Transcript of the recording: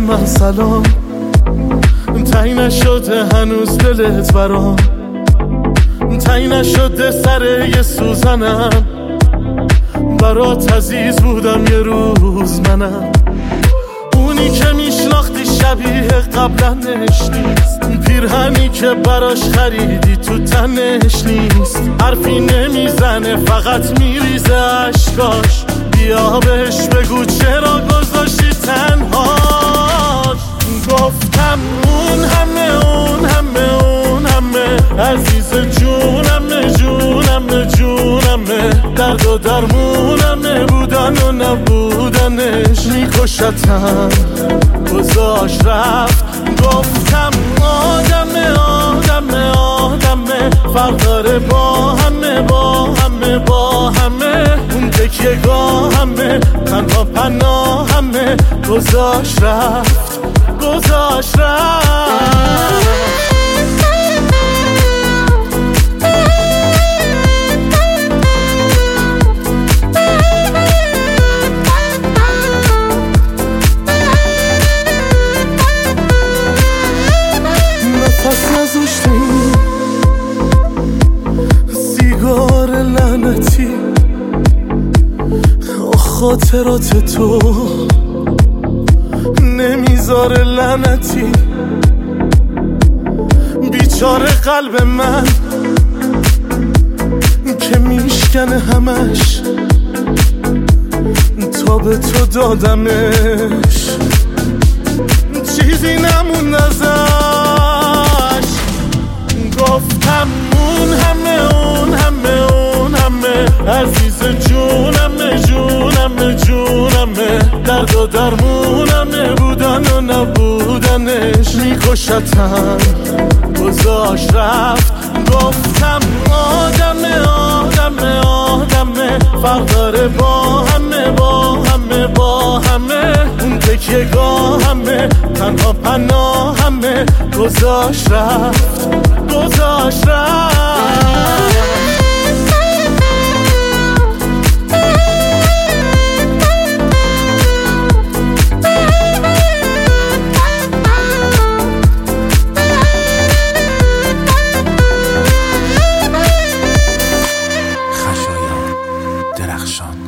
من سلام، تایی نشده هنوز دلت برام، تایی نشده سر یه سوزنم، برات عزیز بودم یه روز منم. اونی که میشناختی شبیه قبلنش نیست، پیرهنی که براش خریدی تو تنش نیست، حرفی نمیزنه فقط میریزه اشکاش، بیا بهش بگو چرا گذاشتی تنهاش. گفتم اون همه اون همه اون همه عزیز جونمه جونمه جونمه، درد و درمونمه بودن و نبودنش میکشتم گذاش رفت. گفتم آدمه آدمه آدمه فرق داره با همه با همه با همه، اون تکیه گاه همه تنها پناه همه گذاش رفت گذاش رفت. نفس نذاشتی سیگار لعنتی، خاطرات تو نمیذاره لعنتی، بیچاره قلب من که میشکنه همش، تا به تو دادمش چیزی نموند ازش. گفتم اون همه اون همه اون همه عزیز جونمه جونمه جونمه، درد و درمونمه بودن و نبودنش میکشتم گذاش رفت. گفتم آدمه آدمه آدمه فرق داره با همه با همه با همه، اون تکیه گاه همه تنها پناه همه گذاش رفت گذاش رفت. درخشان